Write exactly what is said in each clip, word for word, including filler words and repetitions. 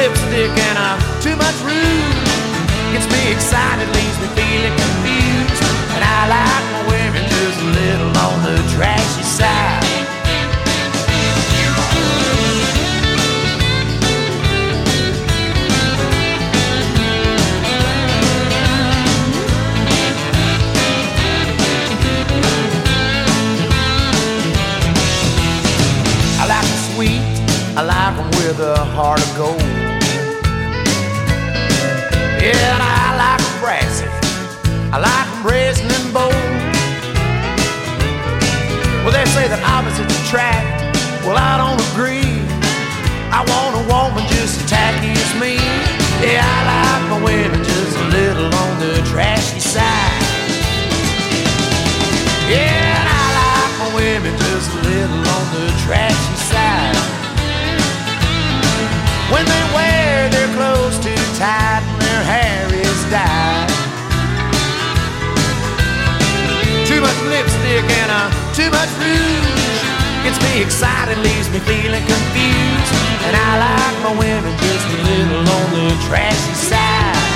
lipstick and uh, too much rouge. Gets me excited, leaves me feeling confused. And I like my women just a little on the trashy side. I like them with a heart of gold. Yeah, and I like them brassy. I like them brazen and bold. Well, they say that opposites attract. Well, I don't agree. I want a woman just as tacky as me. Yeah, I like my women just a little on the trashy side. Yeah, and I like my women just a little on the trashy side. When they wear their clothes too tight and their hair is dyed. Too much lipstick and uh, too much rouge. Gets me excited, leaves me feeling confused. And I like my women just a little on the trashy side.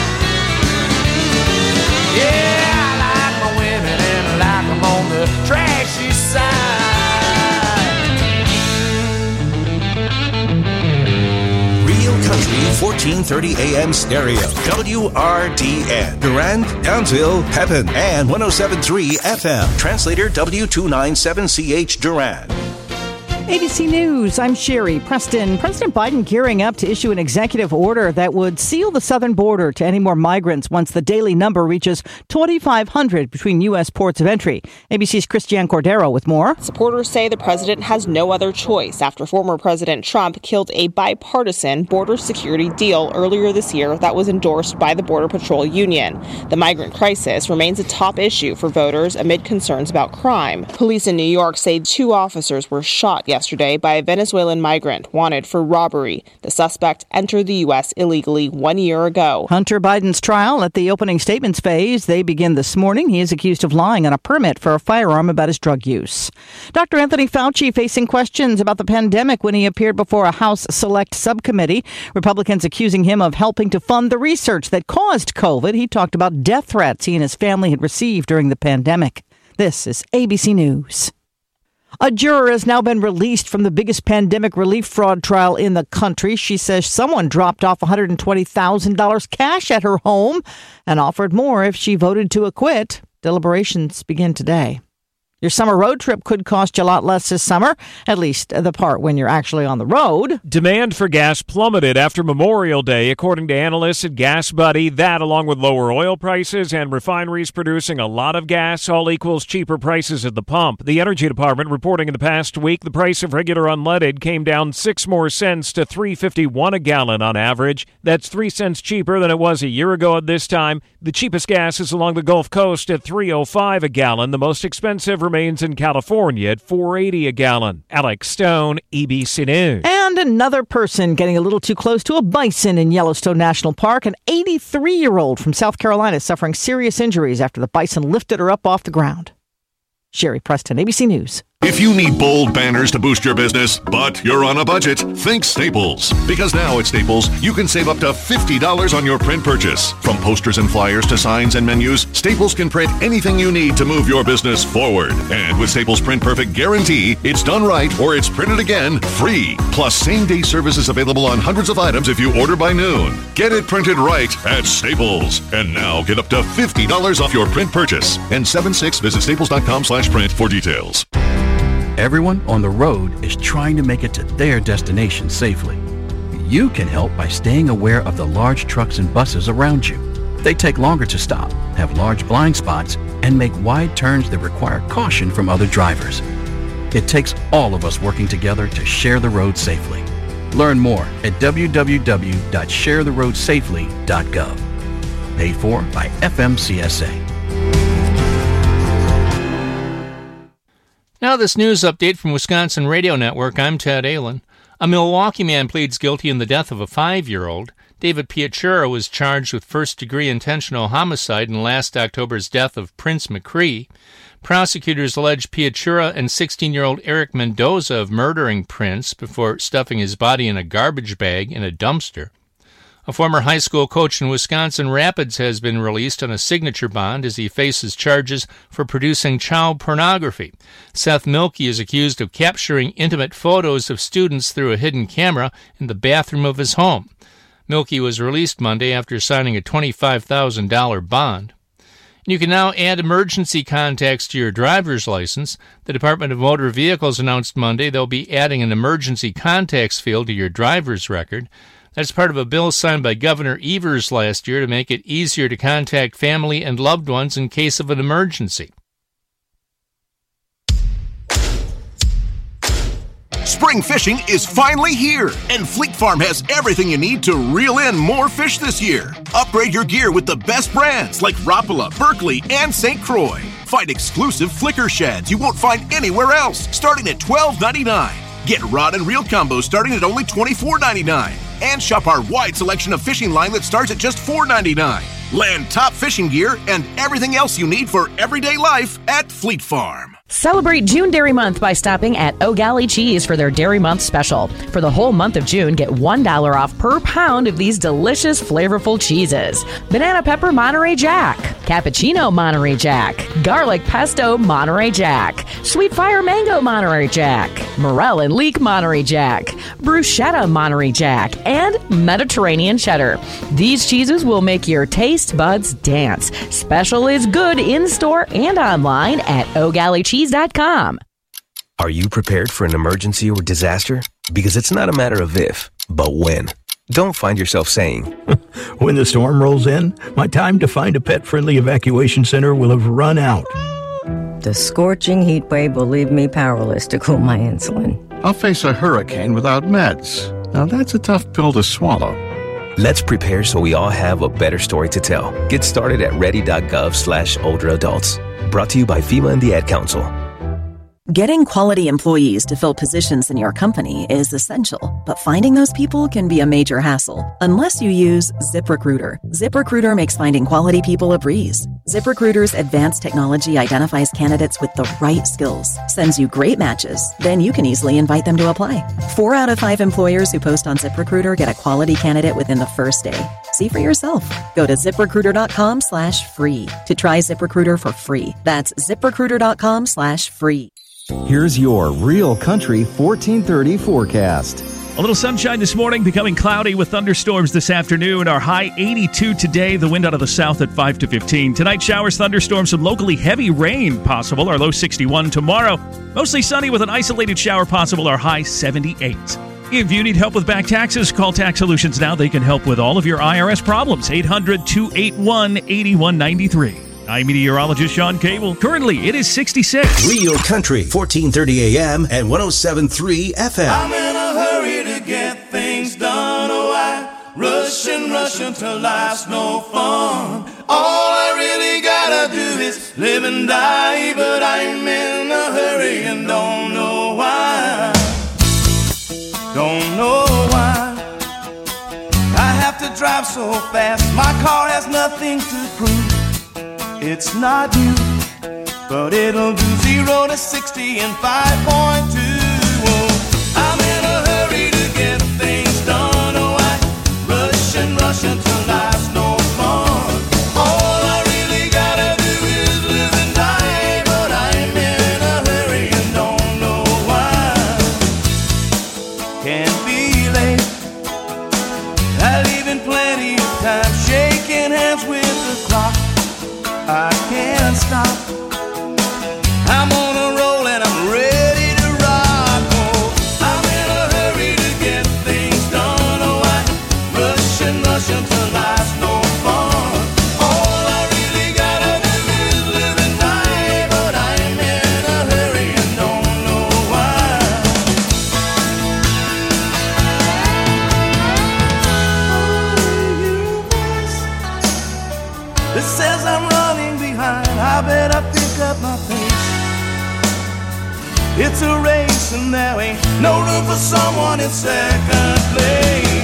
Yeah, I like my women and I like them on the trashy side. Country fourteen thirty A M stereo, W R D N, Durand, Townsville, Pepin, and one oh seven point three F M. Translator W two ninety-seven C H Durand. A B C News, I'm Sherry Preston. President Biden gearing up to issue an executive order that would seal the southern border to any more migrants once the daily number reaches twenty-five hundred between U S ports of entry. A B C's Christiane Cordero with more. Supporters say the president has no other choice after former President Trump killed a bipartisan border security deal earlier this year that was endorsed by the Border Patrol Union. The migrant crisis remains a top issue for voters amid concerns about crime. Police in New York say two officers were shot yesterday by a Venezuelan migrant wanted for robbery. The suspect entered the U S illegally one year ago. Hunter Biden's trial at the opening statements phase. They begin this morning. He is accused of lying on a permit for a firearm about his drug use. Doctor Anthony Fauci facing questions about the pandemic when he appeared before a House Select Subcommittee. Republicans accusing him of helping to fund the research that caused COVID. He talked about death threats he and his family had received during the pandemic. This is A B C News. A juror has now been released from the biggest pandemic relief fraud trial in the country. She says someone dropped off one hundred twenty thousand dollars cash at her home and offered more if she voted to acquit. Deliberations begin today. Your summer road trip could cost you a lot less this summer, at least the part when you're actually on the road. Demand for gas plummeted after Memorial Day, according to analysts at Gas Buddy. That, along with lower oil prices and refineries producing a lot of gas, all equals cheaper prices at the pump. The Energy Department reporting in the past week the price of regular unleaded came down six more cents to three fifty-one a gallon on average. That's three cents cheaper than it was a year ago at this time. The cheapest gas is along the Gulf Coast at three oh five a gallon. The most expensive remains in California at four eighty a gallon. Alex Stone, A B C News. And another person getting a little too close to a bison in Yellowstone National Park. An eighty-three-year-old from South Carolina suffering serious injuries after the bison lifted her up off the ground. Sherry Preston, A B C News. If you need bold banners to boost your business, but you're on a budget, think Staples. Because now at Staples, you can save up to fifty dollars on your print purchase. From posters and flyers to signs and menus, Staples can print anything you need to move your business forward. And with Staples Print Perfect Guarantee, it's done right or it's printed again free. Plus, same-day service is available on hundreds of items if you order by noon. Get it printed right at Staples. And now get up to fifty dollars off your print purchase. And seven six, visit staples.com slash print for details. Everyone on the road is trying to make it to their destination safely. You can help by staying aware of the large trucks and buses around you. They take longer to stop, have large blind spots, and make wide turns that require caution from other drivers. It takes all of us working together to share the road safely. Learn more at w w w dot share the road safely dot gov. Paid for by F M C S A. Now this news update from Wisconsin Radio Network. I'm Ted Allen. A Milwaukee man pleads guilty in the death of a five-year-old. David Piachura was charged with first-degree intentional homicide in last October's death of Prince McCree. Prosecutors allege Piachura and sixteen-year-old Eric Mendoza of murdering Prince before stuffing his body in a garbage bag in a dumpster. A former high school coach in Wisconsin Rapids has been released on a signature bond as he faces charges for producing child pornography. Seth Milkey is accused of capturing intimate photos of students through a hidden camera in the bathroom of his home. Milkey was released Monday after signing a twenty-five thousand dollars bond. You can now add emergency contacts to your driver's license. The Department of Motor Vehicles announced Monday they'll be adding an emergency contacts field to your driver's record. That's part of a bill signed by Governor Evers last year to make it easier to contact family and loved ones in case of an emergency. Spring fishing is finally here, and Fleet Farm has everything you need to reel in more fish this year. Upgrade your gear with the best brands like Rapala, Berkley, and Saint Croix. Find exclusive flicker shads you won't find anywhere else, starting at twelve ninety-nine. Get rod and reel combos starting at only twenty-four ninety-nine. And shop our wide selection of fishing line that starts at just four ninety-nine. Land top fishing gear and everything else you need for everyday life at Fleet Farm. Celebrate June Dairy Month by stopping at O'Galley Cheese for their Dairy Month special. For the whole month of June, get one dollar off per pound of these delicious, flavorful cheeses. Banana Pepper Monterey Jack, Cappuccino Monterey Jack, Garlic Pesto Monterey Jack, Sweet Fire Mango Monterey Jack, Morel and Leek Monterey Jack, Bruschetta Monterey Jack, and Mediterranean Cheddar. These cheeses will make your taste buds dance. Special is good in-store and online at O'Galley Cheese dot com. Are you prepared for an emergency or disaster? Because it's not a matter of if, but when. Don't find yourself saying, when the storm rolls in, my time to find a pet-friendly evacuation center will have run out. The scorching heat wave will leave me powerless to cool my insulin. I'll face a hurricane without meds. Now that's a tough pill to swallow. Let's prepare so we all have a better story to tell. Get started at ready.gov slash older adults. Brought to you by FEMA and the Ad Council. Getting quality employees to fill positions in your company is essential, but finding those people can be a major hassle unless you use ZipRecruiter. ZipRecruiter makes finding quality people a breeze. ZipRecruiter's advanced technology identifies candidates with the right skills, sends you great matches, then you can easily invite them to apply. Four out of five employers who post on ZipRecruiter get a quality candidate within the first day. See for yourself. Go to ZipRecruiter.com slash free to try ZipRecruiter for free. That's ZipRecruiter.com slash free. Here's your Real Country fourteen thirty forecast. A little sunshine this morning, becoming cloudy with thunderstorms this afternoon. Our high eighty-two today, the wind out of the south at five to fifteen. Tonight, showers, thunderstorms, some locally heavy rain possible. Our low sixty-one. Tomorrow, mostly sunny with an isolated shower possible. Our high seventy-eight. If you need help with back taxes, call Tax Solutions now. They can help with all of your I R S problems. eight hundred, two eight one, eight one nine three. I'm meteorologist Sean Cable. Currently, it is sixty-six. Real Country, fourteen thirty A M and one oh seven point three F M. I'm in a hurry to get things done. Oh, I rush and rush until life's no fun. All I really gotta do is live and die, but I'm in a hurry and don't know why. Don't know why I have to drive so fast. My car has nothing to prove. It's not you, but it'll do zero to sixty in five point two. Oh, I'm in a hurry to get things done. Oh, I rush and rush until life's no fun. All I really gotta do is live and die, but I'm in a hurry and don't know why. Can't be late. I leave in plenty of time, shaking hands with the clock. I can't stop. I'm on a roll and I'm ready to rock. Oh, I'm in a hurry to get things done. Oh, I rush and rush until life's no fun. All I really gotta do is live and die, but I'm in a hurry and don't know why. This says I'm running behind. I better pick up my pace. It's a race and there ain't no room for someone in second place.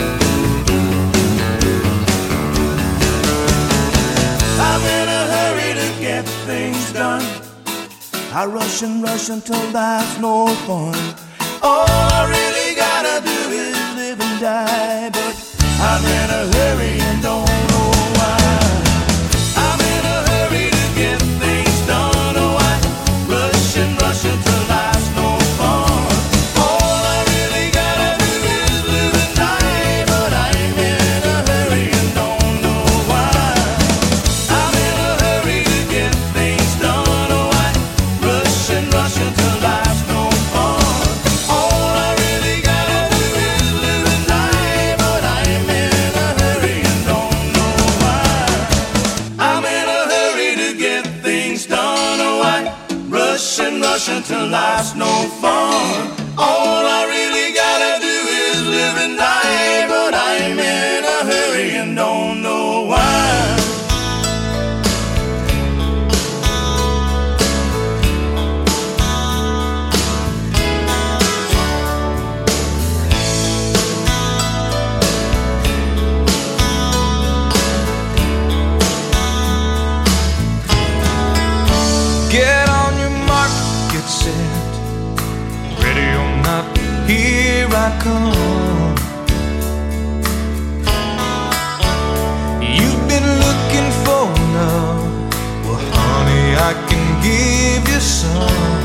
I'm in a hurry I rush and rush until there's no fun. All I really gotta do is live and die, but I'm in a hurry and don't know why. I'm in a hurry to get things done. Oh, I rush and rush until there's no fun. All I really gotta do is live and die, but I'm in a hurry and don't know why. I'm in a hurry to get things done. Oh, I rush and rush until there's no fun. All I really gotta do is live and die, but I'm in a hurry and don't know why. I'm in a hurry to get things done. Oh, I rush and rush until life's no fun. All I really gotta do is live and die, but I'm in a hurry and don't know why. Get on your mark, get set, ready or not, here I come. You've been looking for love, well honey, I can give you some.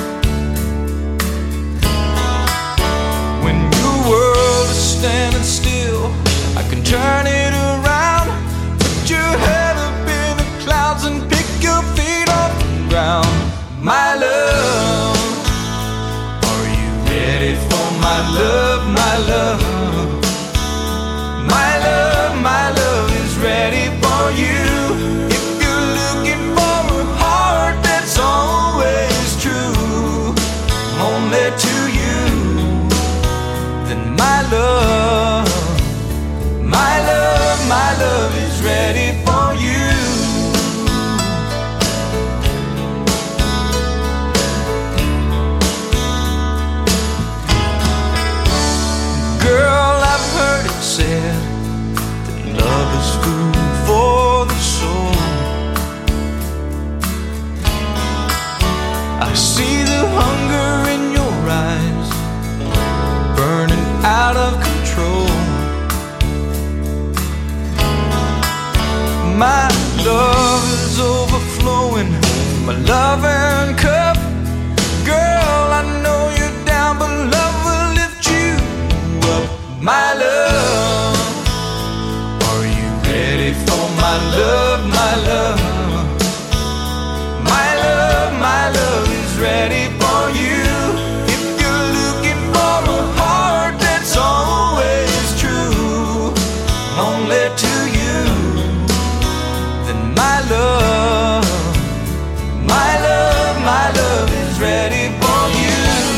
When your world is standing still, I can turn it around. Put your head up in the clouds and pick your feet off the ground. My love, are you ready for my love, my love? My love, my love is ready for you. If you're looking for a heart that's always true, only to you, then my love, my love, my love is ready for you. Girl, I've heard it said that love is food for the soul. I see the hunger in your eyes, burning out of control. My love is overflowing from a loving cup. Girl, I know you're down, but love will lift you up. My love, are you ready for my love, my love? My love, my love is ready for you. If you're looking for a heart that's always true, only to you, then my love, my love, my love is ready for you.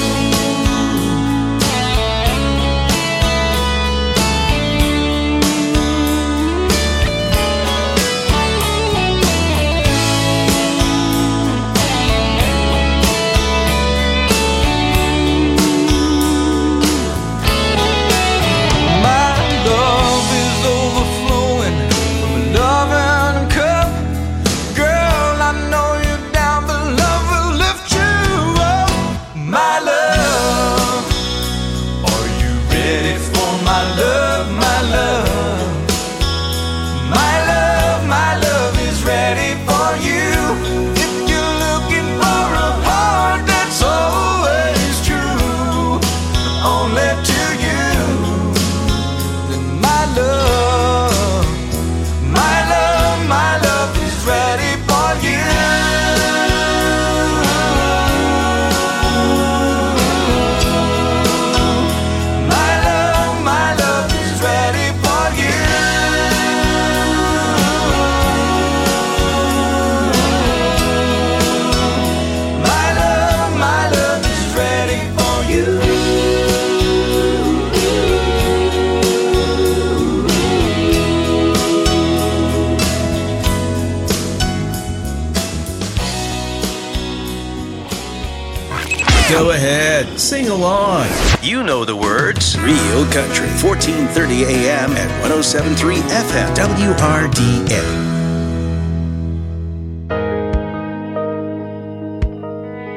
Go ahead, sing along. You know the words. Real Country, fourteen thirty A M and one oh seven point three F M, W R D A.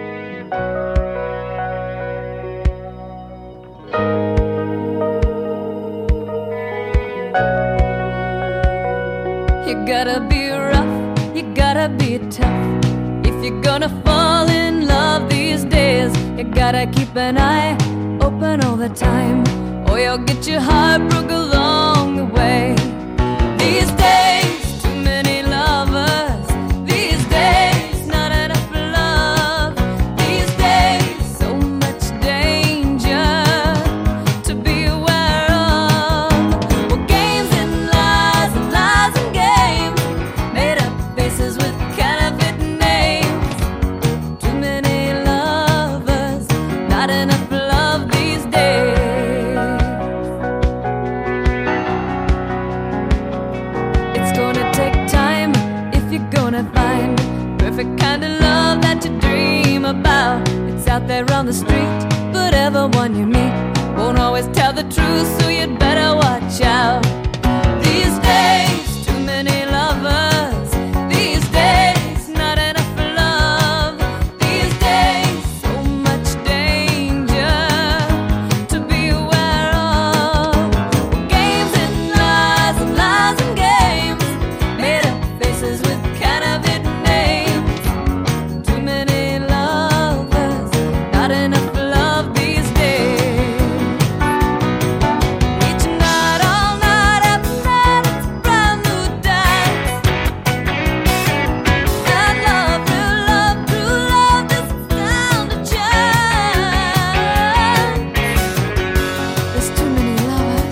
You gotta be rough, you gotta be tough. If you're gonna fall in love these days, you gotta keep an eye open all the time, or you'll get your heart broke along the way. These days, too many lovers. These days, not enough love. These days, so much danger to be aware of. Well, games and lies and lies and games, made up faces with counterfeit names. Too many lovers, not enough love these days. It's gonna take time if you're gonna find perfect kind of love that you dream about. It's out there on the street, but everyone you meet won't always tell the truth, so you'd better watch out. These days, too many lovers. These days, not enough love. These days, so much danger to be aware of. Games and lies and lies and games, made up faces with counterfeit names. Too many lovers, not enough love these days. Each night, all night, every night, it's a brand new dance. And love, real love, true love, doesn't stand a chance. There's too many lovers.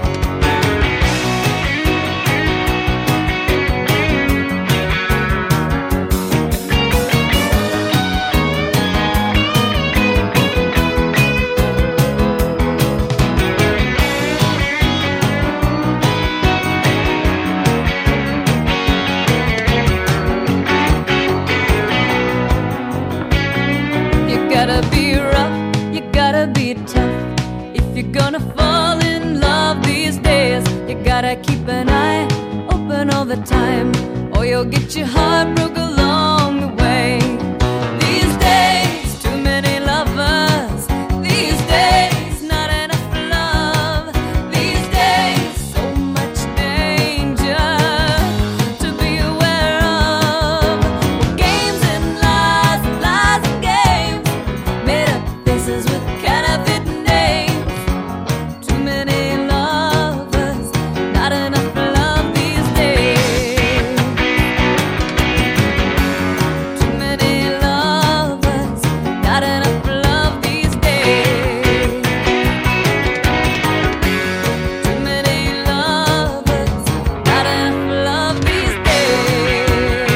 You gotta be rough, you gotta be tough. If you're gonna fall in love these days, you gotta keep an eye open all the time, or you'll get your heart broke along the way. These days, too many lovers. These days, not enough love. These days, so much danger to be aware of. Games and lies and lies and games, made up faces with counterfeit names. Too many lovers, not enough love these days. Too many lovers, not enough love these days. Too many lovers, not enough love these days.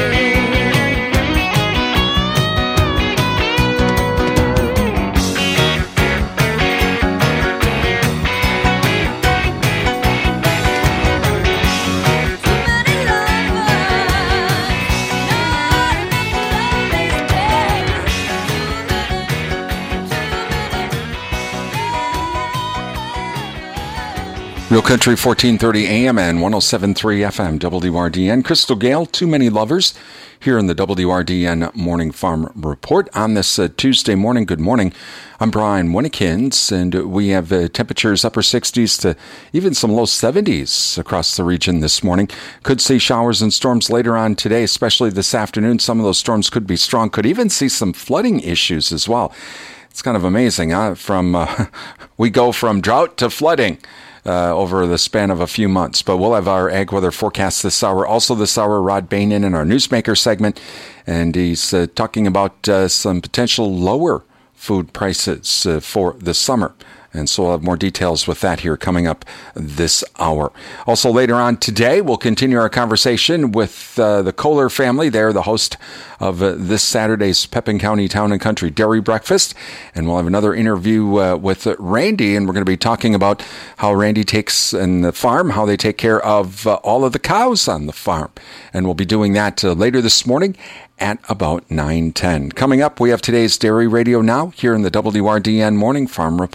Real Country fourteen thirty A M and one oh seven point three F M, W R D N. Crystal Gale, Too Many Lovers, here in the W R D N Morning Farm Report on this uh, Tuesday morning. Good morning. I'm Brian Winnikins, and we have uh, temperatures upper sixties to even some low seventies across the region this morning. Could see showers and storms later on today, especially this afternoon. Some of those storms could be strong. Could even see some flooding issues as well. It's kind of amazing, huh? From uh, we go from drought to flooding Uh, over the span of a few months. But we'll have our ag weather forecast this hour. Also this hour, Rod Bainan in our Newsmaker segment, and he's uh, talking about uh, some potential lower food prices uh, for the summer. And so we'll have more details with that here coming up this hour. Also later on today, we'll continue our conversation with uh, the Kohler family. They're the host of uh, this Saturday's Pepin County Town and Country Dairy Breakfast. And we'll have another interview uh, with Randy, and we're going to be talking about how Randy takes in the farm, how they take care of uh, all of the cows on the farm. And we'll be doing that uh, later this morning at about nine ten. Coming up, we have today's Dairy Radio Now here in the W R D N Morning Farm Report.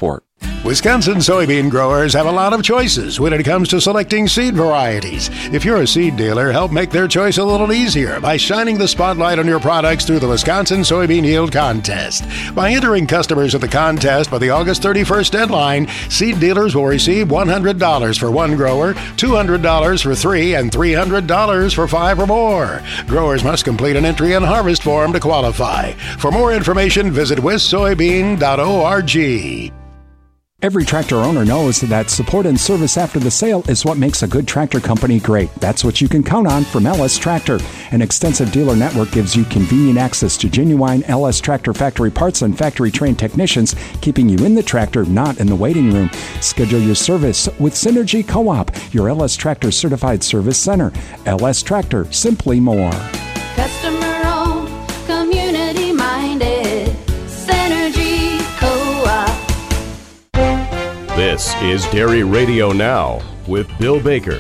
Wisconsin soybean growers have a lot of choices when it comes to selecting seed varieties. If you're a seed dealer, help make their choice a little easier by shining the spotlight on your products through the Wisconsin Soybean Yield Contest. By entering customers at the contest by the August thirty-first deadline, seed dealers will receive one hundred dollars for one grower, two hundred dollars for three, and three hundred dollars for five or more. Growers must complete an entry and harvest form to qualify. For more information, visit wis soybean dot org. Every tractor owner knows that support and service after the sale is what makes a good tractor company great. That's what you can count on from L S Tractor. An extensive dealer network gives you convenient access to genuine L S Tractor factory parts and factory-trained technicians, keeping you in the tractor, not in the waiting room. Schedule your service with Synergy Co-op, your L S Tractor certified service center. L S Tractor, simply more. Customer-owned, community-minded, Synergy Co-op. This is Dairy Radio Now with Bill Baker.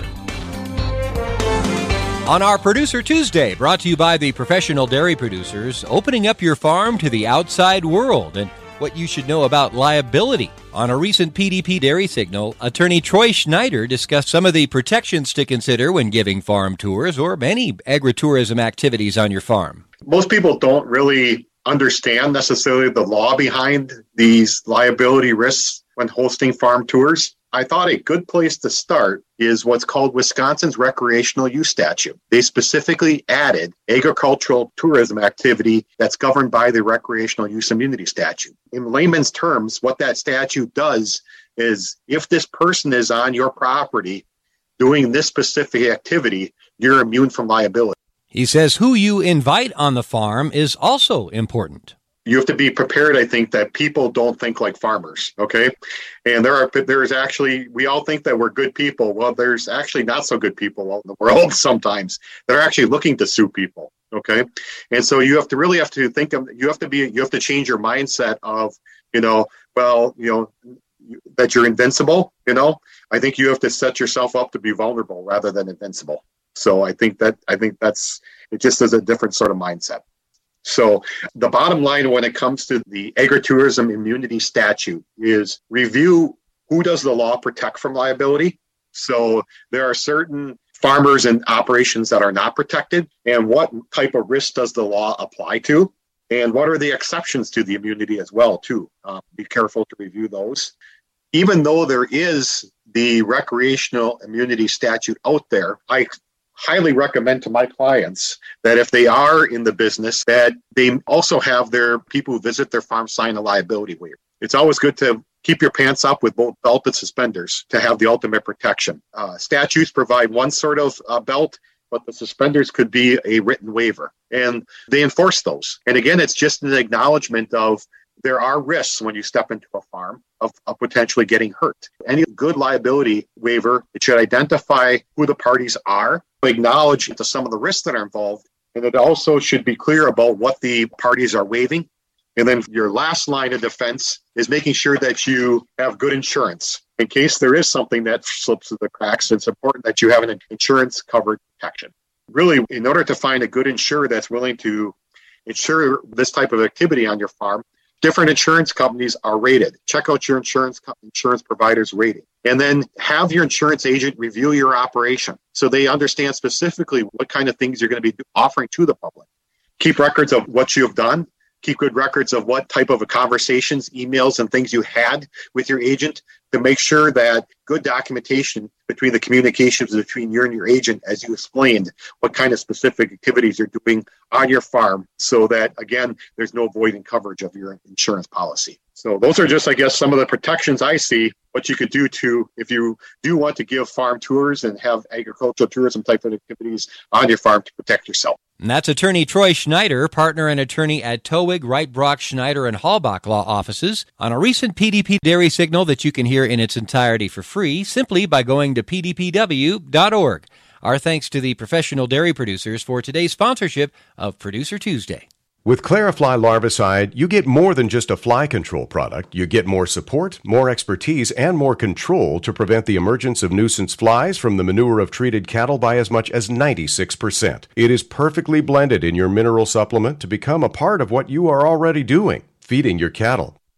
On our Producer Tuesday, brought to you by the professional dairy producers, opening up your farm to the outside world and what you should know about liability. On a recent P D P Dairy Signal, attorney Troy Schneider discussed some of the protections to consider when giving farm tours or any agritourism activities on your farm. Most people don't really understand necessarily the law behind these liability risks when hosting farm tours. I thought a good place to start is what's called Wisconsin's recreational use statute. They specifically added agricultural tourism activity that's governed by the recreational use immunity statute. In layman's terms, what that statute does is if this person is on your property doing this specific activity, you're immune from liability. He says who you invite on the farm is also important. You have to be prepared, I think, that people don't think like farmers, okay? And there are, there's actually, we all think that we're good people. Well, there's actually not so good people in the world sometimes. They're actually looking to sue people, okay? And so you have to really have to think of, you have to be, you have to change your mindset of, you know, well, you know, that you're invincible, you know? I think you have to set yourself up to be vulnerable rather than invincible. So I think that, I think that's, it just is a different sort of mindset. So the bottom line when it comes to the agritourism immunity statute is review who does the law protect from liability. So there are certain farmers and operations that are not protected, and what type of risk does the law apply to? And what are the exceptions to the immunity as well, too? Uh, be careful to review those. Even though there is the recreational immunity statute out there, I highly recommend to my clients that if they are in the business, that they also have their people who visit their farm sign a liability waiver. It's always good to keep your pants up with both belt and suspenders to have the ultimate protection. Uh, statutes provide one sort of uh, belt, but the suspenders could be a written waiver, and they enforce those. And again, it's just an acknowledgement of there are risks when you step into a farm of, of potentially getting hurt. Any good liability waiver, it should identify who the parties are, acknowledge to some of the risks that are involved, and it also should be clear about what the parties are waiving. And then your last line of defense is making sure that you have good insurance. In case there is something that slips through the cracks, it's important that you have an insurance-covered protection. Really, in order to find a good insurer that's willing to insure this type of activity on your farm, different insurance companies are rated. Check out your insurance insurance provider's rating. And then have your insurance agent review your operation so they understand specifically what kind of things you're going to be offering to the public. Keep records of what you have done. Keep good records of what type of conversations, emails, and things you had with your agent to make sure that good documentation between the communications between you and your agent, as you explained, what kind of specific activities you're doing on your farm so that, again, there's no void in coverage of your insurance policy. So those are just, I guess, some of the protections I see, what you could do to, if you do want to give farm tours and have agricultural tourism type of activities on your farm to protect yourself. And that's attorney Troy Schneider, partner and attorney at Towig, Wright, Brock, Schneider, and Halbach law offices, on a recent P D P Dairy Signal that you can hear in its entirety for free simply by going to p d p w dot org. Our thanks to the professional dairy producers for today's sponsorship of Producer Tuesday. With Clarifly Larvicide, you get more than just a fly control product. You get more support, more expertise, and more control to prevent the emergence of nuisance flies from the manure of treated cattle by as much as ninety-six percent. It is perfectly blended in your mineral supplement to become a part of what you are already doing, feeding your cattle.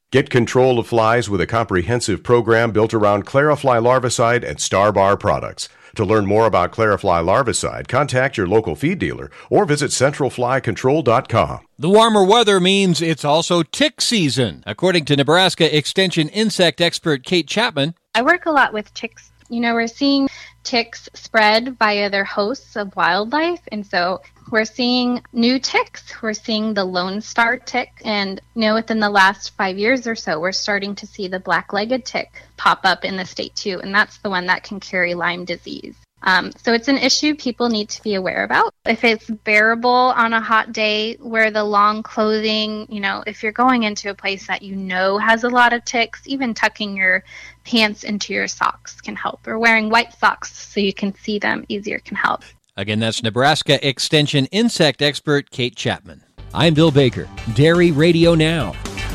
Get control of flies with a comprehensive program built around Clarifly Larvicide and Starbar products. To learn more about Clarifly Larvicide, contact your local feed dealer or visit central fly control dot com. The warmer weather means it's also tick season, according to Nebraska Extension insect expert Kate Chapman. I work a lot with ticks. You know, we're seeing ticks spread via their hosts of wildlife, and so we're seeing new ticks. We're seeing the Lone Star tick, and you know, within the last five years or so, we're starting to see the black-legged tick pop up in the state too, and that's the one that can carry Lyme disease. Um, so it's an issue people need to be aware about. If it's bearable on a hot day, wear the long clothing. You know, if you're going into a place that you know has a lot of ticks, even tucking your pants into your socks can help, or wearing white socks so you can see them easier can help. Again, that's Nebraska Extension insect expert Kate Chapman. I'm Bill Baker, Dairy Radio Now.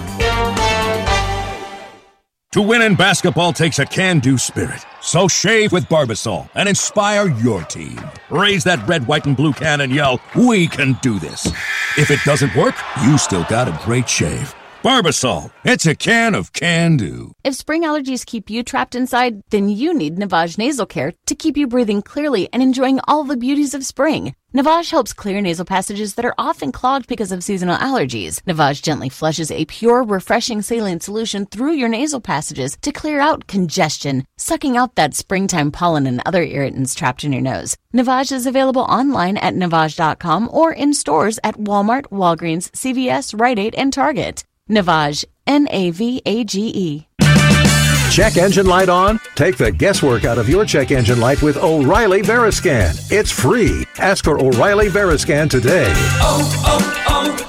To win in basketball takes a can-do spirit. So shave with Barbasol and inspire your team. Raise that red, white, and blue can and yell, "We can do this." If it doesn't work, you still got a great shave. Barbasol, it's a can of can-do. If spring allergies keep you trapped inside, then you need Navage Nasal Care to keep you breathing clearly and enjoying all the beauties of spring. Navage helps clear nasal passages that are often clogged because of seasonal allergies. Navage gently flushes a pure, refreshing saline solution through your nasal passages to clear out congestion, sucking out that springtime pollen and other irritants trapped in your nose. Navage is available online at navage dot com or in stores at Walmart, Walgreens, C V S, Rite Aid, and Target. Navage, N A V A G E. Check engine light on? Take the guesswork out of your check engine light with O'Reilly Veriscan. It's free. Ask for O'Reilly Veriscan today. Oh,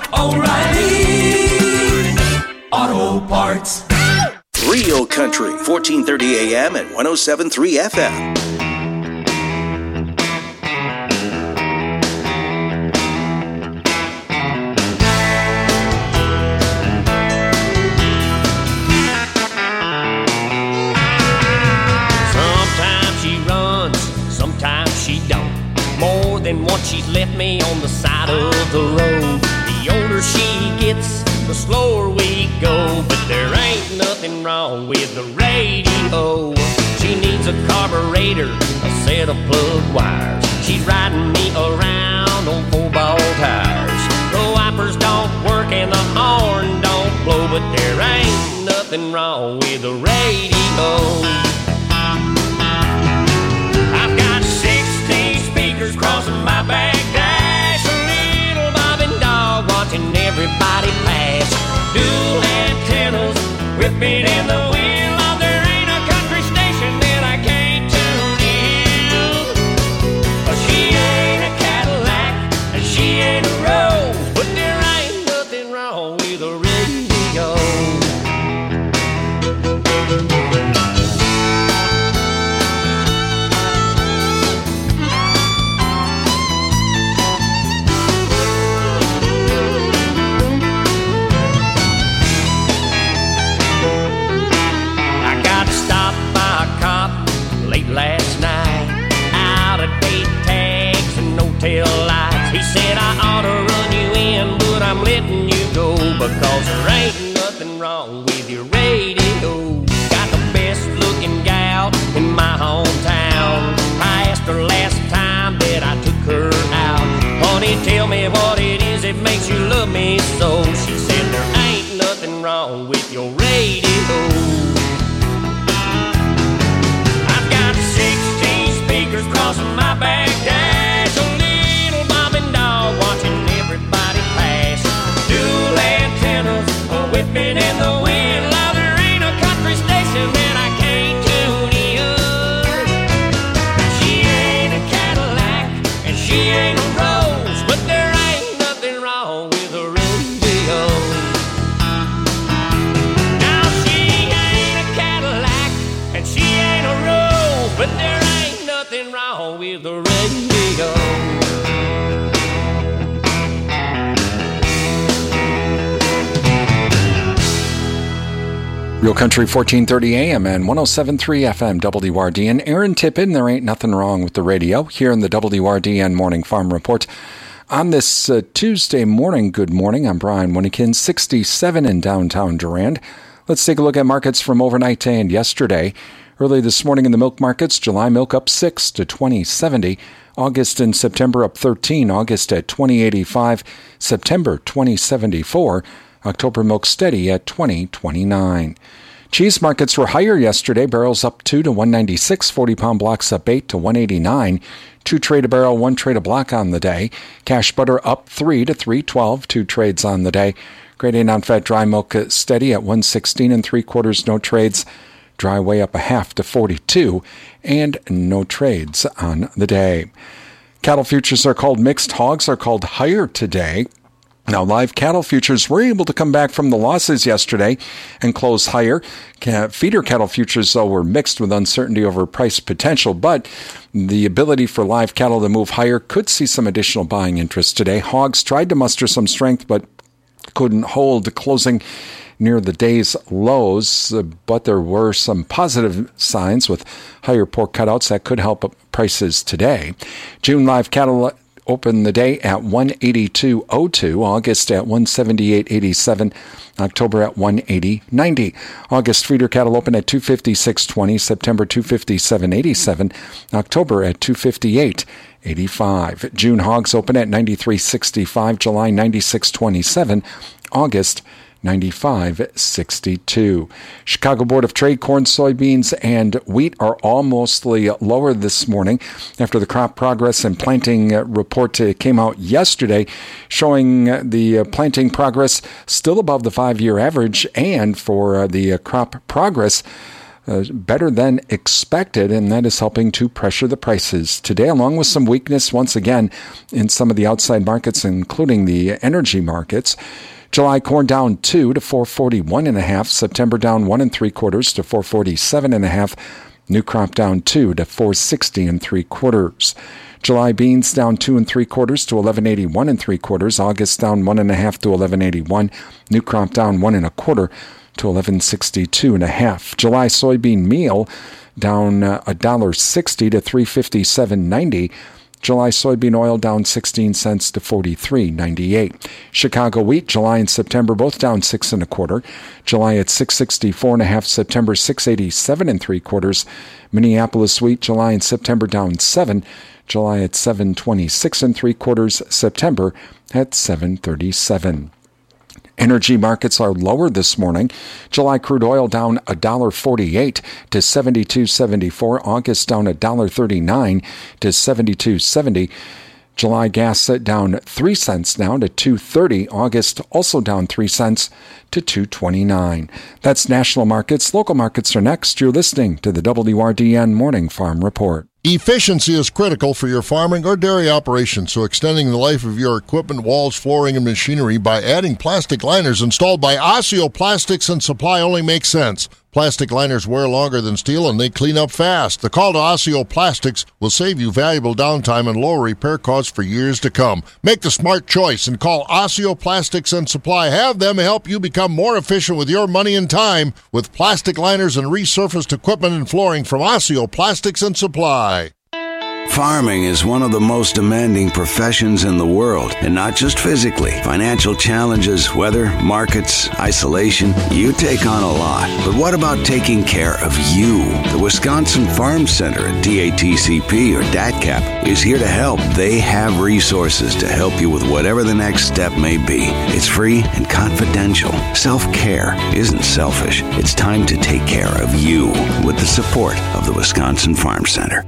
oh, oh, O'Reilly Auto Parts. Real Country, fourteen thirty A M and one oh seven point three F M. And once she's left me on the side of the road. The older she gets, the slower we go. But there ain't nothing wrong with the radio. She needs a carburetor, a set of plug wires. She's riding me around on four-ball tires. The wipers don't work and the horn don't blow. But there ain't nothing wrong with the radio. Crossing my back dash, a little bobbing dog watching everybody pass. Dual antennas whipping in the wind. Oh, there ain't a country station that I can't tune in. Oh, she ain't a Cadillac and she ain't a Rose, but there ain't nothing wrong with the radio. Last night, out of date tags and no tail lights. He said I ought to run you in, but I'm letting you go because there ain't nothing wrong with your radio. Got the best looking gal in my hometown. I asked her last time that I took her out, honey, tell me what it is that makes you love me so. She said there ain't nothing wrong with your radio. Crossing my back dash, a little bobbing dog watching everybody pass. Dual antennas whipping in the wind. Now there ain't a country station that I can't tune in. She ain't a Cadillac and she ain't a Rose, but there ain't nothing wrong with the radio. Now she ain't a Cadillac and she ain't a Rose, but there ain't nothing wrong with the radio. Real Country fourteen thirty A M and one oh seven point three F M W D R D N. Aaron Tippin, there ain't nothing wrong with the radio here in the W D R D N Morning Farm Report. On this uh, Tuesday morning, good morning, I'm Brian Winnikin, sixty-seven in downtown Durand. Let's take a look at markets from overnight to and yesterday. Early this morning in the milk markets, July milk up six to twenty seventy. August and September up thirteen. August at twenty eighty-five. September twenty seventy-four. October milk steady at twenty twenty-nine. Cheese markets were higher yesterday. Barrels up two to one ninety-six. forty-pound blocks up eight to one eighty-nine. Two trade a barrel, one trade a block on the day. Cash butter up three to three twelve. Two trades on the day. Grade A non-fat dry milk steady at one sixteen and three quarters. No trades. Dry way up a half to forty-two, and no trades on the day. Cattle futures are called mixed. Hogs are called higher today. Now, live cattle futures were able to come back from the losses yesterday and close higher. Feeder cattle futures, though, were mixed with uncertainty over price potential, but the ability for live cattle to move higher could see some additional buying interest today. Hogs tried to muster some strength, but couldn't hold, closing near the day's lows, but there were some positive signs with higher pork cutouts that could help prices today. June live cattle opened the day at one eighty-two oh two, August at one seventy-eight eighty-seven, October at one eighty ninety. August feeder cattle opened at two fifty-six twenty, September two fifty-seven eighty-seven, October at two fifty-eight eighty-five. June hogs open at ninety-three sixty-five, July ninety-six twenty-seven, August ninety-five sixty-two. Chicago Board of Trade corn, soybeans, and wheat are all mostly lower this morning after the crop progress and planting report came out yesterday, showing the planting progress still above the five-year average, and for the crop progress Uh, better than expected, and that is helping to pressure the prices today, along with some weakness once again in some of the outside markets, including the energy markets. July corn down two to four forty-one and a half. September down one and three quarters to four forty-seven and a half. New crop down two to four sixty and three quarters. July beans down two and three quarters to eleven eighty-one and three quarters. August down one and a half to eleven eighty-one. New crop down one and a quarter to eleven sixty-two and a half. July soybean meal down a uh, dollar sixty to three fifty-seven ninety. July soybean oil down sixteen cents to forty-three ninety-eight. Chicago wheat, July and September both down six and a quarter. July at six sixty-four and a half. September six eighty-seven and three quarters. Minneapolis wheat, July and September down seven. July at seven twenty-six and three quarters. September at seven thirty-seven. Energy markets are lower this morning. July crude oil down one dollar forty-eight to seventy-two seventy-four. August down one dollar thirty-nine to seventy-two seventy. July gas down three cents now to two thirty. August also down three cents to two twenty-nine. That's national markets. Local markets are next. You're listening to the W R D N Morning Farm Report. Efficiency is critical for your farming or dairy operation, so extending the life of your equipment, walls, flooring, and machinery by adding plastic liners installed by Osseo Plastics and Supply only makes sense. Plastic liners wear longer than steel and they clean up fast. The call to Osseo Plastics will save you valuable downtime and lower repair costs for years to come. Make the smart choice and call Osseo Plastics and Supply. Have them help you become more efficient with your money and time with plastic liners and resurfaced equipment and flooring from Osseo Plastics and Supply. Farming is one of the most demanding professions in the world, and not just physically. Financial challenges, weather, markets, isolation, you take on a lot. But what about taking care of you? The Wisconsin Farm Center at D A T C P or D A T C A P is here to help. They have resources to help you with whatever the next step may be. It's free and confidential. Self-care isn't selfish. It's time to take care of you with the support of the Wisconsin Farm Center.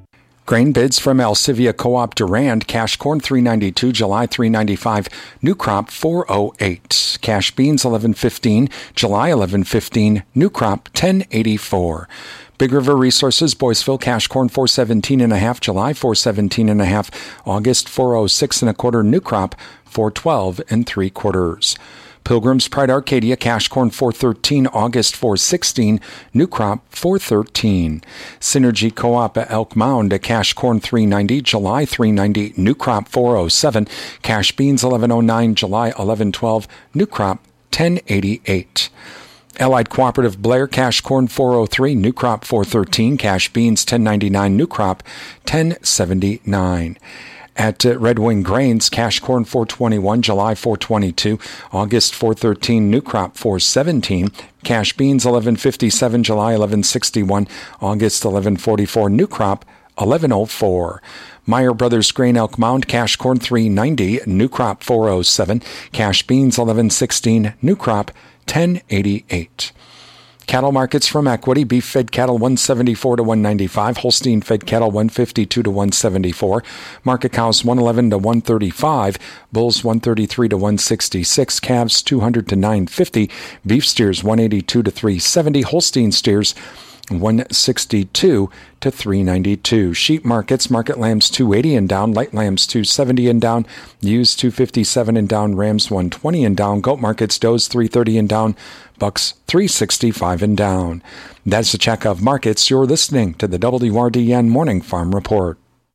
Grain bids from Alcivia Co-op Durand. Cash corn three ninety-two, July three ninety-five, new crop four oh eight. Cash beans eleven fifteen, July eleven fifteen, new crop ten eighty-four. Big River Resources, Boyceville, cash corn four seventeen and a half, July four seventeen and a half, August four oh six and a quarter, new crop four twelve and three quarters. Pilgrim's Pride Arcadia, cash corn four thirteen, August four sixteen, new crop four thirteen. Synergy Co-op at Elk Mound, cash corn three ninety, July three ninety, new crop four oh seven. Cash beans eleven oh nine, July eleven twelve, new crop ten eighty-eight. Allied Cooperative Blair, cash corn four oh three, new crop four thirteen. Cash beans ten ninety-nine, new crop ten seventy-nine. At uh, Red Wing Grains, cash corn four twenty-one, July four twenty-two, August four thirteen, new crop four seventeen, cash beans eleven fifty-seven, July eleven sixty-one, August eleven forty-four, new crop eleven oh four. Meyer Brothers Grain Elk Mound, cash corn three ninety, new crop four oh seven, cash beans eleven sixteen, new crop ten eighty-eight. Cattle markets from Equity: beef fed cattle one seventy-four to one ninety-five, Holstein fed cattle one fifty-two to one seventy-four, market cows one eleven to one thirty-five, bulls one thirty-three to one sixty-six, calves two hundred to nine fifty, beef steers one eighty-two to three seventy, Holstein steers one sixty-two to three ninety-two. Sheep markets: market lambs two eighty and down, light lambs two seventy and down, ewes two fifty-seven and down, rams one twenty and down, goat markets: does three thirty and down, bucks three sixty-five and down. That's the check of markets. You're listening to the W R D N Morning Farm Report.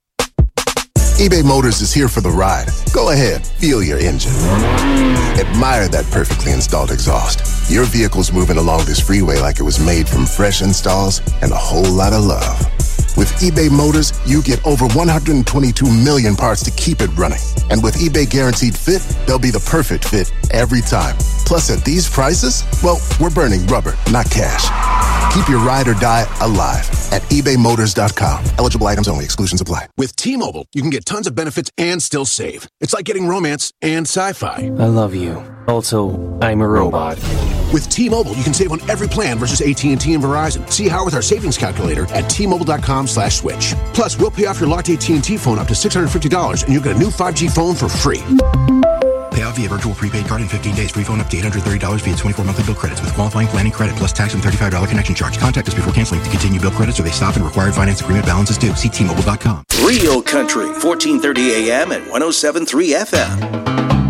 eBay Motors is here for the ride. Go ahead, feel your engine. Admire that perfectly installed exhaust. Your vehicle's moving along this freeway like it was made from fresh installs and a whole lot of love. With eBay Motors, you get over one hundred twenty-two million parts to keep it running. And with eBay Guaranteed Fit, they'll be the perfect fit every time. Plus, at these prices, well, we're burning rubber, not cash. Keep your ride or die alive at ebay motors dot com. Eligible items only. Exclusions apply. With T-Mobile, you can get tons of benefits and still save. It's like getting romance and sci-fi. I love you. Also, I'm a robot. With T-Mobile, you can save on every plan versus A T and T and Verizon. See how with our savings calculator at T Mobile dot com slash switch. Plus, we'll pay off your locked A T and T phone up to six hundred fifty dollars, and you'll get a new five G phone for free. Pay off via virtual prepaid card in fifteen days. Free phone up to eight hundred thirty dollars via twenty-four monthly bill credits with qualifying planning credit plus tax and thirty-five dollars connection charge. Contact us before canceling to continue bill credits or they stop and required finance agreement balances due. See T Mobile dot com. Real Country, fourteen thirty A M and one oh seven point three F M.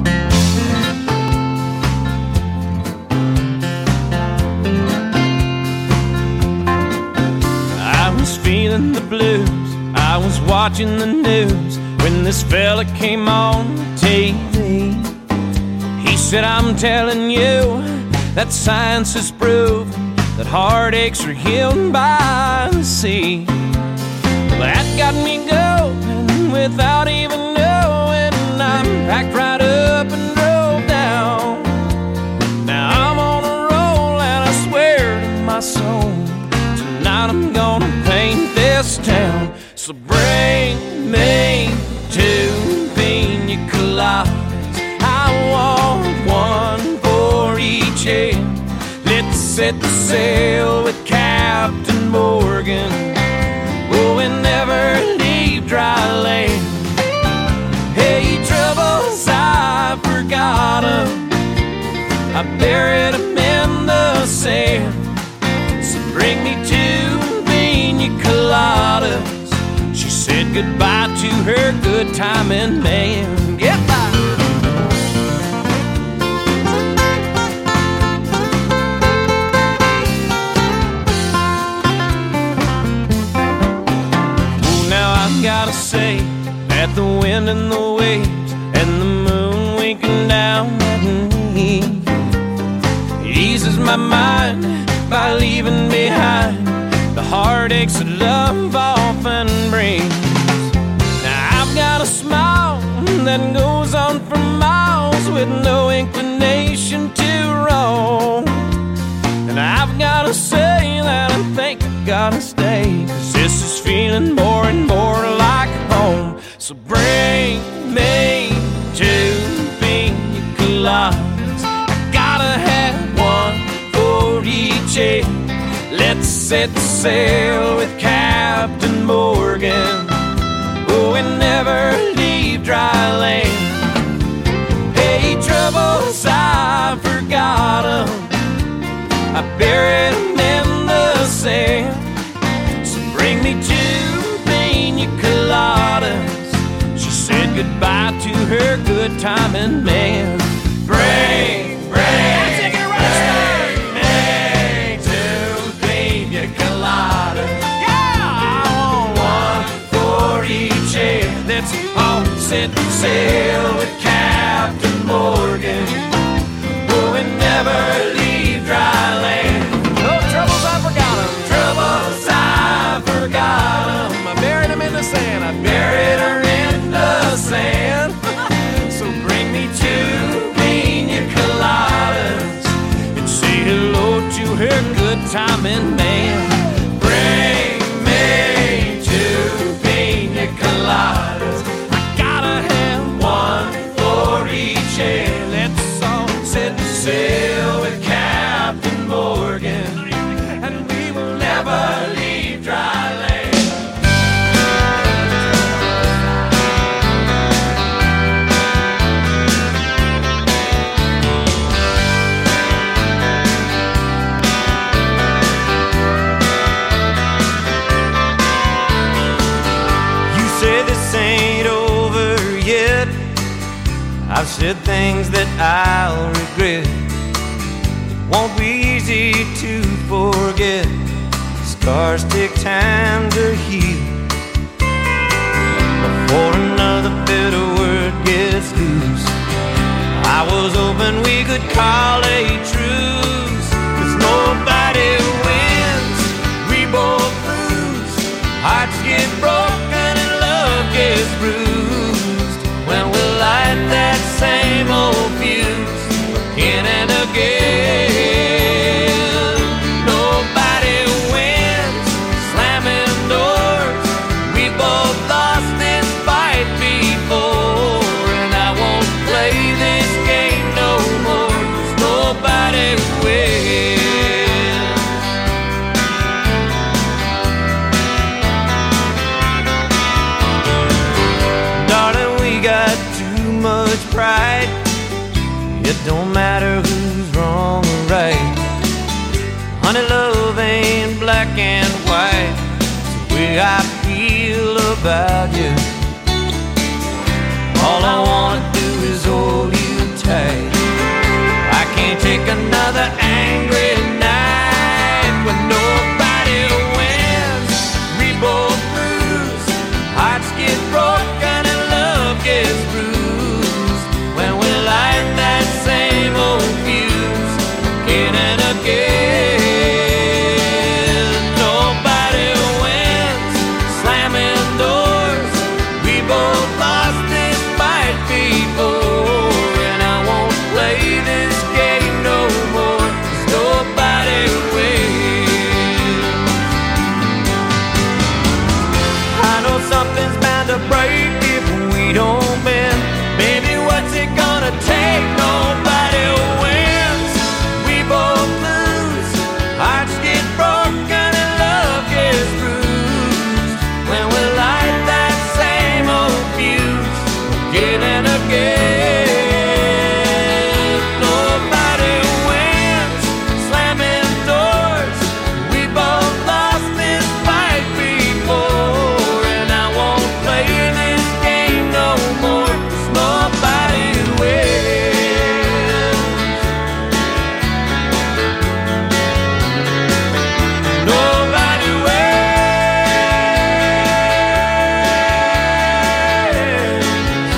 Feeling the blues, I was watching the news when this fella came on T V. He said, I'm telling you that science has proven that heartaches are healed by the sea. Well, that got me going without even knowing. I'm packed right up and drove down. Now I'm on a roll and I swear to my soul, tonight I'm gonna paint this town. So bring me two pina coladas. I want one for each head. Let's set the sail with Captain Morgan. Oh, and never leave dry land. Hey, troubles, I forgot 'em. I buried 'em in the sand. So bring me two pina coladas. She said goodbye to her good timing man. Goodbye. Oh, now I gotta say that the wind and the waves and the moon winking down at me eases my mind by leaving behind the heartaches that love often brings. Now I've got a smile that goes on for miles with no inclination to roam. And I've got to say that I think I gotta stay, 'cause this is feeling more and more like home. So bring me two pina coladas. I gotta have one for each head. Let's set the sail with Captain Morgan. Oh, and never leave dry land. Hey, troubles, I forgot 'em. I buried 'em in the sand. So bring me two pina coladas. She said goodbye to her good timing man. Bring, bring, take it right. Let's all set sail with Captain Morgan. Oh, and never leave dry land. No troubles, I forgot 'em. Troubles, I forgot 'em. I buried 'em in the sand. I buried her in the sand. ain't over yet. I've said things that I'll regret. It won't be easy to forget. Scars take time to heal before another bitter word gets loose. I was hoping we could call a truce, 'cause nobody wins, we both lose. Hearts get broken and love gets bruised when we light that same old fuse again and again. Nobody wins, slamming doors. We both lost this fight before, and I won't play this game no more, 'cause nobody wins. Darling, we got too much pride. It don't matter who's wrong or right. Honey, love ain't black and white. It's the way I feel about you. All I wanna do is hold you tight. I can't take another angry night when nobody wins, we both lose. Hearts get broken and love gets bruised when we light that same old fuse again and again. Nobody wins, slamming doors. We both lost this fight before, and I won't play this game no more, 'cause nobody wins. I know something's bound to break if we don't bend. Baby, what's it gonna take? Nobody wins, we both lose. Hearts get broken and love gets bruised when we light that same old fuse again and again. Nobody wins, slamming doors. We both lost this fight before, and I won't play this game no more, 'cause nobody wins. Nobody wins.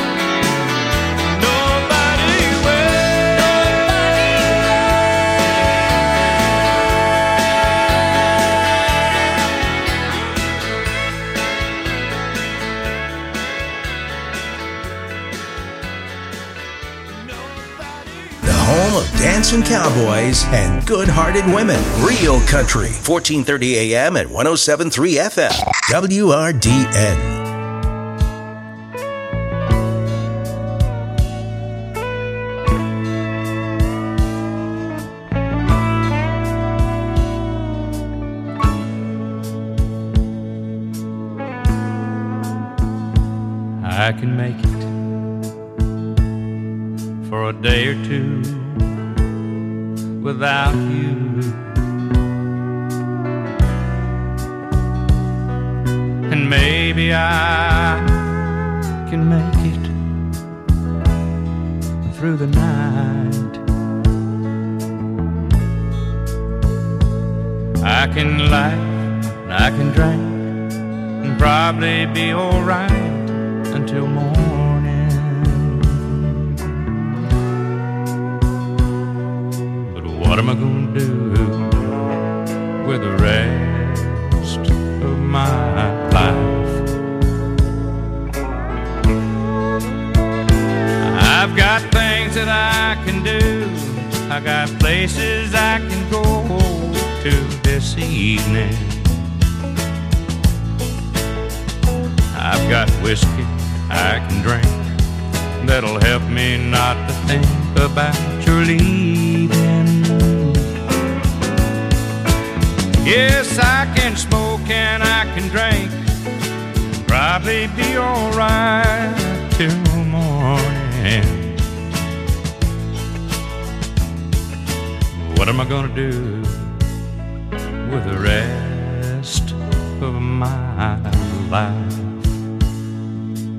Nobody The home of dancing cowboys and good-hearted women. Real Country, fourteen thirty A M and one oh seven point three F M. W R D N. I can make it for a day or two without you. And maybe I can make it through the night. I can laugh and I can drink and probably be alright until morning. But what am I gonna do with the rest of my life? I've got things that I can do, I got places I can go to this evening. I've got whiskey I can drink that'll help me not to think about your leaving. Yes, I can smoke and I can drink, probably be alright till morning. What am I gonna do with the rest of my life?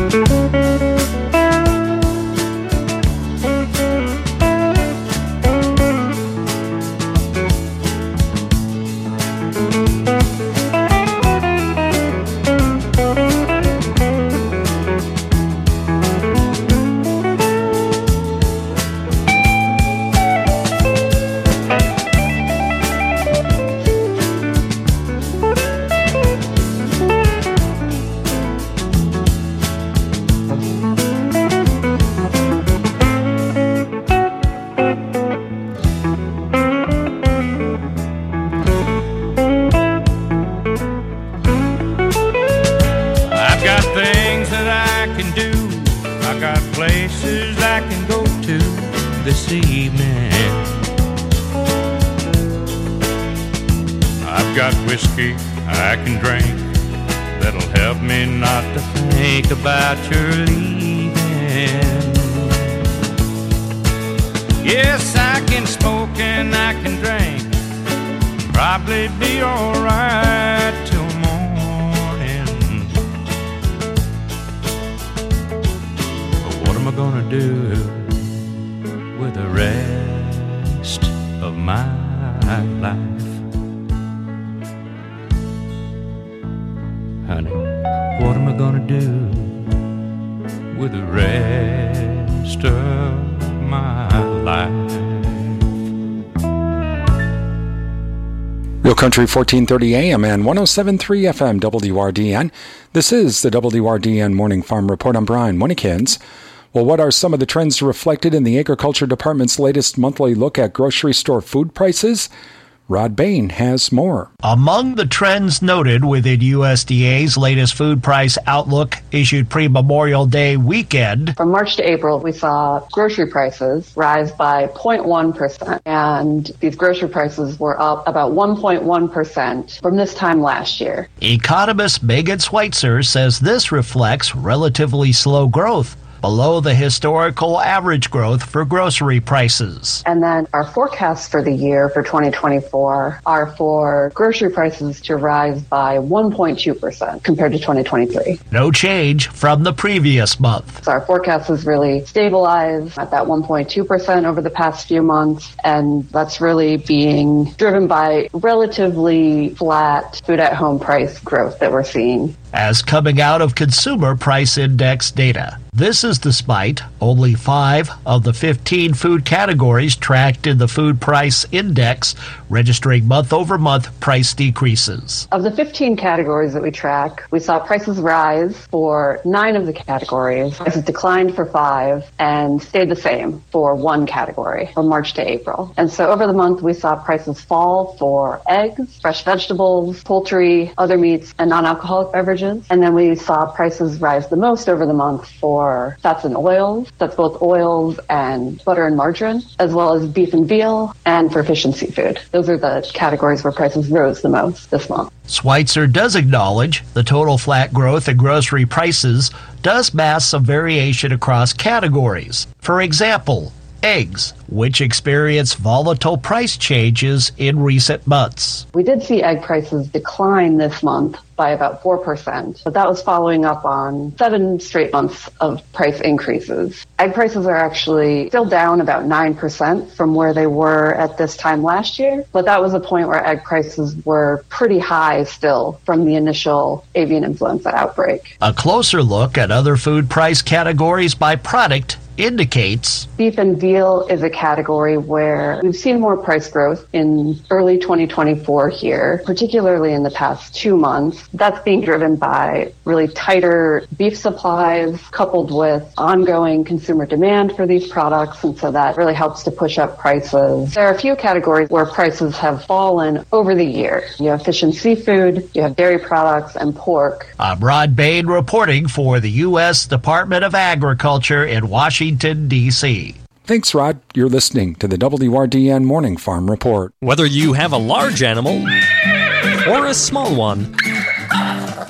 Country fourteen thirty A M and one oh seven point three F M W R D N. This is the W R D N Morning Farm Report. I'm Brian Winnekins. Well, what are some of the trends reflected in the Agriculture Department's latest monthly look at grocery store food prices? Rod Bain has more. Among the trends noted within U S D A's latest food price outlook issued pre-Memorial Day weekend. From March to April, we saw grocery prices rise by zero point one percent, and these grocery prices were up about one point one percent from this time last year. Economist Megan Schweitzer says this reflects relatively slow growth, below the historical average growth for grocery prices. And then our forecasts for the year for twenty twenty-four are for grocery prices to rise by one point two percent compared to twenty twenty-three. No change from the previous month. So our forecast has really stabilized at that one point two percent over the past few months, and that's really being driven by relatively flat food-at-home price growth that we're seeing. As coming out of Consumer Price Index data. This is despite only five of the fifteen food categories tracked in the Food Price Index registering month-over-month price decreases. Of the fifteen categories that we track, we saw prices rise for nine of the categories. Prices declined for five and stayed the same for one category from March to April. And so over the month, we saw prices fall for eggs, fresh vegetables, poultry, other meats, and non-alcoholic beverages. And then we saw prices rise the most over the month for fats and oils. That's both oils and butter and margarine, as well as beef and veal, and for fish and seafood. Those are the categories where prices rose the most this month. Schweitzer does acknowledge the total flat growth in grocery prices does mask some variation across categories. For example, eggs, which experience volatile price changes in recent months. We did see egg prices decline this month by about four percent, but that was following up on seven straight months of price increases. Egg prices are actually still down about nine percent from where they were at this time last year, but that was a point where egg prices were pretty high still from the initial avian influenza outbreak. A closer look at other food price categories by product indicates beef and veal is a category where we've seen more price growth in early twenty twenty-four here, particularly in the past two months. That's being driven by really tighter beef supplies coupled with ongoing consumer demand for these products, and so that really helps to push up prices. There are a few categories where prices have fallen over the year. You have fish and seafood, you have dairy products, and pork. I'm Rod Bain reporting for the U S Department of Agriculture in Washington, D C Thanks, Rod. You're listening to the W R D N Morning Farm Report. Whether you have a large animal or a small one,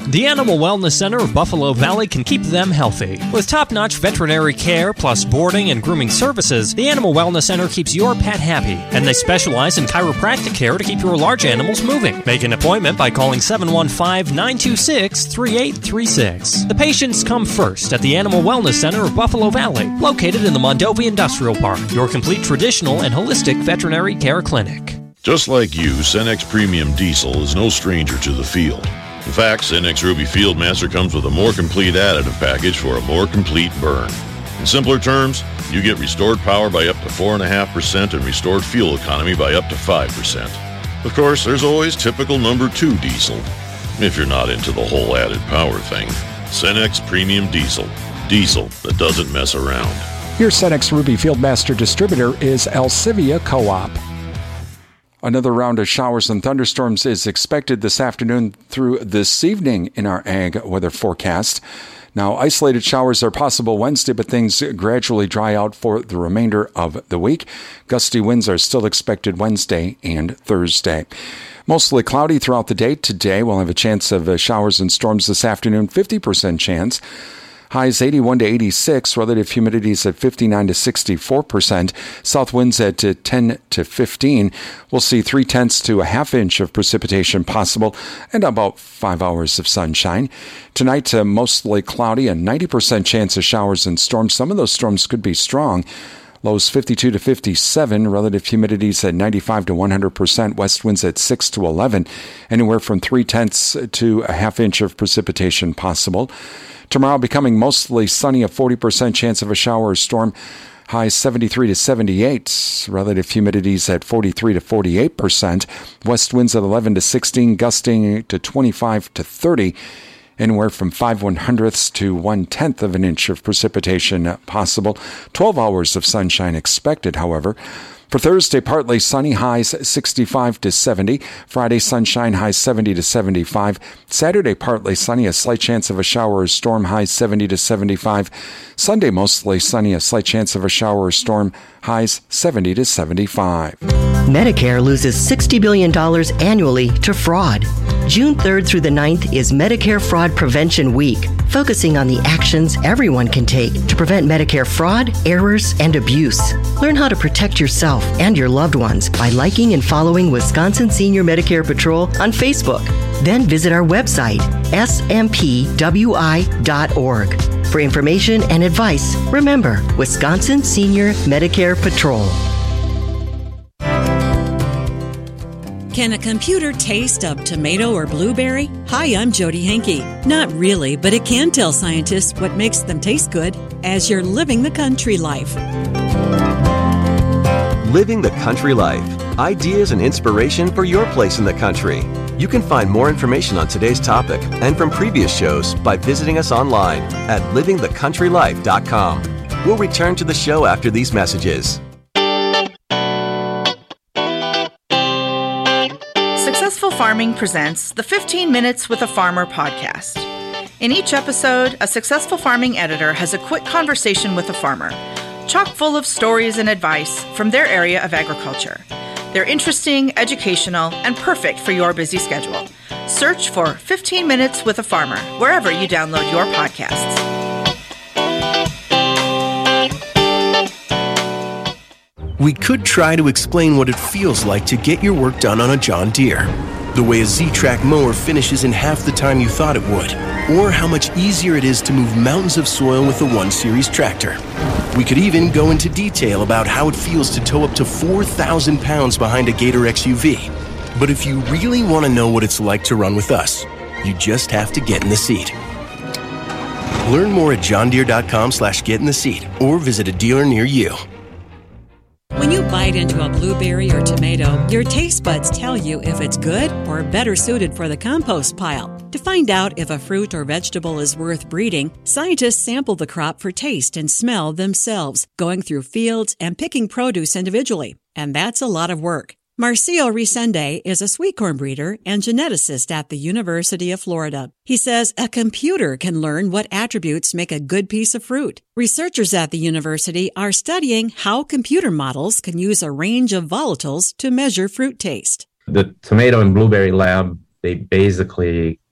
The Animal Wellness Center of Buffalo Valley can keep them healthy. With top-notch veterinary care plus boarding and grooming services, the Animal Wellness Center keeps your pet happy, and they specialize in chiropractic care to keep your large animals moving. Make an appointment by calling seven one five, nine two six, three eight three six. The patients come first at the Animal Wellness Center of Buffalo Valley, located in the Mondovi Industrial Park, your complete traditional and holistic veterinary care clinic. Just like you, Cenex Premium Diesel is no stranger to the field. In fact, Cenex Ruby Fieldmaster comes with a more complete additive package for a more complete burn. In simpler terms, you get restored power by up to four point five percent and restored fuel economy by up to five percent. Of course, there's always typical number two diesel, if you're not into the whole added power thing. Cenex Premium Diesel. Diesel that doesn't mess around. Your Cenex Ruby Fieldmaster distributor is Alcivia Co-op. Another round of showers and thunderstorms is expected this afternoon through this evening in our ag weather forecast. Now, isolated showers are possible Wednesday, but things gradually dry out for the remainder of the week. Gusty winds are still expected Wednesday and Thursday. Mostly cloudy throughout the day today. We'll have a chance of showers and storms this afternoon, fifty percent chance. Highs eighty-one to eighty-six, relative humidities at fifty-nine to sixty-four percent. South winds at ten to fifteen. We'll see three tenths to a half inch of precipitation possible and about five hours of sunshine. Tonight, uh, mostly cloudy, a ninety percent chance of showers and storms. Some of those storms could be strong. Lows fifty-two to fifty-seven, relative humidities at ninety-five to one hundred percent, west winds at six to eleven, anywhere from three tenths to a half inch of precipitation possible. Tomorrow becoming mostly sunny, a forty percent chance of a shower or storm, highs seventy-three to seventy-eight, relative humidities at forty-three to forty-eight percent, west winds at eleven to sixteen, gusting to twenty-five to thirty, anywhere from five one hundredths to one tenth of an inch of precipitation possible. twelve hours of sunshine expected, however. For Thursday, partly sunny, highs sixty-five to seventy. Friday, sunshine, highs seventy to seventy-five. Saturday, partly sunny, a slight chance of a shower or storm, highs seventy to seventy-five. Sunday, mostly sunny, a slight chance of a shower or storm, highs seventy to seventy-five. Medicare loses sixty billion dollars annually to fraud. June third through the ninth is Medicare Fraud Prevention Week, focusing on the actions everyone can take to prevent Medicare fraud, errors, and abuse. Learn how to protect yourself and your loved ones by liking and following Wisconsin Senior Medicare Patrol on Facebook. Then visit our website, S M P W I dot org. For information and advice, remember Wisconsin Senior Medicare Patrol. Can a computer taste a tomato or blueberry? Hi, I'm Jody Henke. Not really, but it can tell scientists what makes them taste good as you're living the country life. Living the Country Life. Ideas and inspiration for your place in the country. You can find more information on today's topic and from previous shows by visiting us online at living the country life dot com. We'll return to the show after these messages. Successful Farming presents the fifteen minutes with a Farmer podcast. In each episode, a successful farming editor has a quick conversation with a farmer, chock full of stories and advice from their area of agriculture. They're interesting, educational, and perfect for your busy schedule. Search for fifteen minutes with a Farmer wherever you download your podcasts. We could try to explain what it feels like to get your work done on a John Deere. The way a Z-Track mower finishes in half the time you thought it would. Or how much easier it is to move mountains of soil with the one series tractor. We could even go into detail about how it feels to tow up to four thousand pounds behind a Gator X U V. But if you really want to know what it's like to run with us, you just have to get in the seat. Learn more at johndeere.com slash get in the seat or visit a dealer near you. When you bite into a blueberry or tomato, your taste buds tell you if it's good or better suited for the compost pile. To find out if a fruit or vegetable is worth breeding, scientists sample the crop for taste and smell themselves, going through fields and picking produce individually. And that's a lot of work. Marcio Resende is a sweet corn breeder and geneticist at the University of Florida. He says a computer can learn what attributes make a good piece of fruit. Researchers at the university are studying how computer models can use a range of volatiles to measure fruit taste. The tomato and blueberry lab, they basically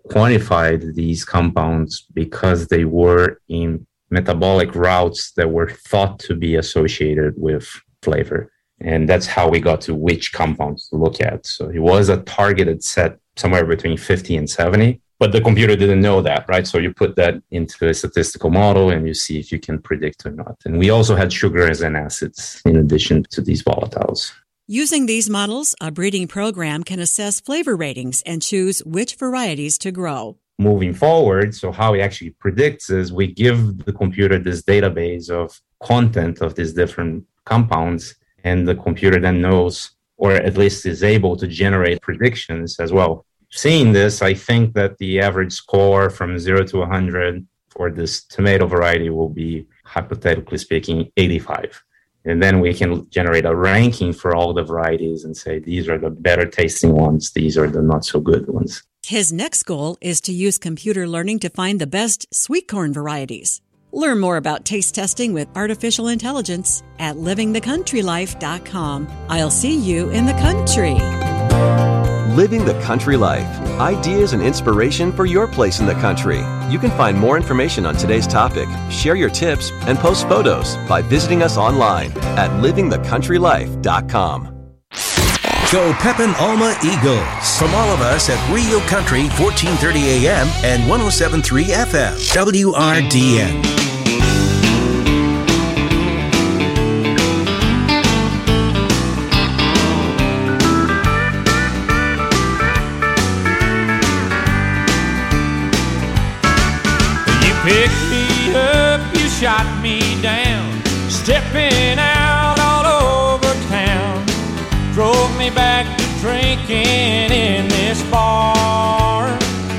quantified these compounds because they were in metabolic routes that were thought to be associated with flavor. And that's how we got to which compounds to look at. So it was a targeted set somewhere between fifty and seventy, but the computer didn't know that, right? So you put that into a statistical model and you see if you can predict or not. And we also had sugars and acids in addition to these volatiles. Using these models, a breeding program can assess flavor ratings and choose which varieties to grow. Moving forward, so how it actually predicts is we give the computer this database of content of these different compounds, and the computer then knows, or at least is able to generate predictions as well. Seeing this, I think that the average score from zero to one hundred for this tomato variety will be, hypothetically speaking, eighty-five. And then we can generate a ranking for all the varieties and say, these are the better tasting ones, these are the not so good ones. His next goal is to use computer learning to find the best sweet corn varieties. Learn more about taste testing with artificial intelligence at living the country life dot com. I'll see you in the country. Living the Country Life. Ideas and inspiration for your place in the country. You can find more information on today's topic, share your tips, and post photos by visiting us online at living the country life dot com. Go Pepin Alma Eagles. From all of us at Rio Country, fourteen thirty A M and one oh seven point three F M, W R D N. Picked me up, you shot me down, stepping out all over town. Drove me back to drinking in this bar.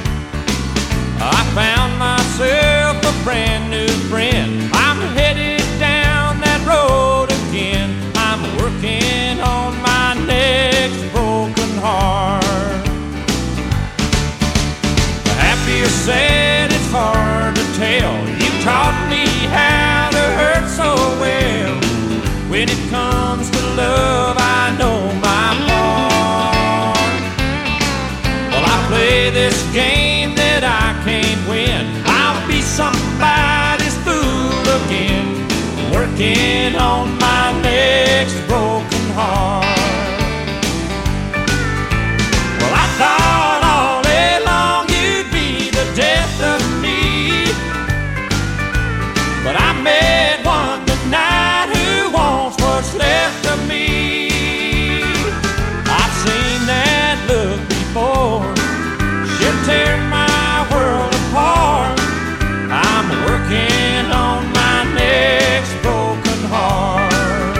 I found myself a brand new friend. I'm headed down that road again. I'm working on my next broken heart. Happy or sad, it's hard to tell. You taught me how to hurt so well. When it comes to love, I know my part. Well, I play this game that I can't win. I'll be somebody's fool again, working on my next broken heart. Well, I thought all day long you'd be the death of me, but I met one tonight who wants what's left of me. I've seen that look before. She'll tear my world apart. I'm working on my next broken heart.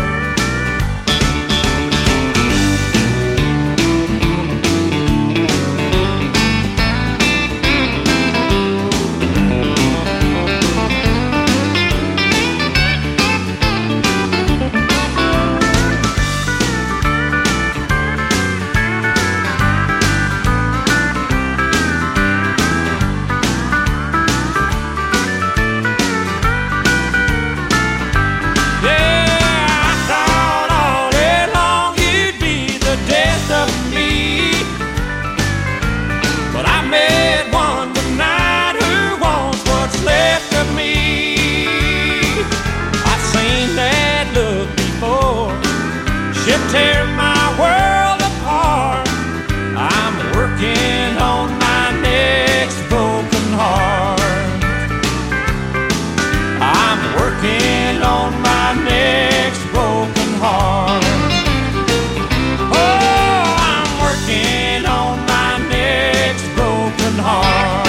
Tear my world apart. I'm working on my next broken heart. I'm working on my next broken heart. Oh, I'm working on my next broken heart.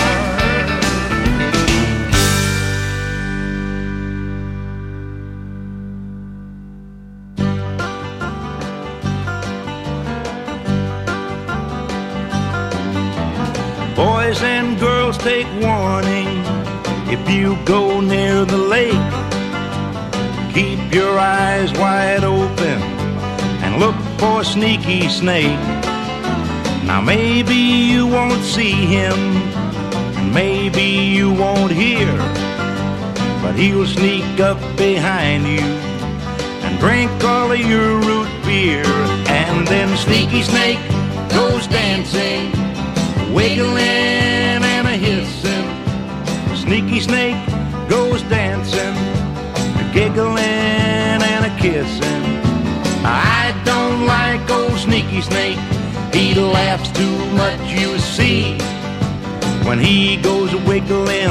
Boys and girls, take warning. If you go near the lake, keep your eyes wide open and look for a sneaky snake. Now maybe you won't see him, and maybe you won't hear, but he'll sneak up behind you and drink all of your root beer. And then sneaky snake goes dancing, wiggling Sneaky Snake goes dancing, a giggling and a kissing. I don't like old Sneaky Snake, he laughs too much, you see. When he goes wiggling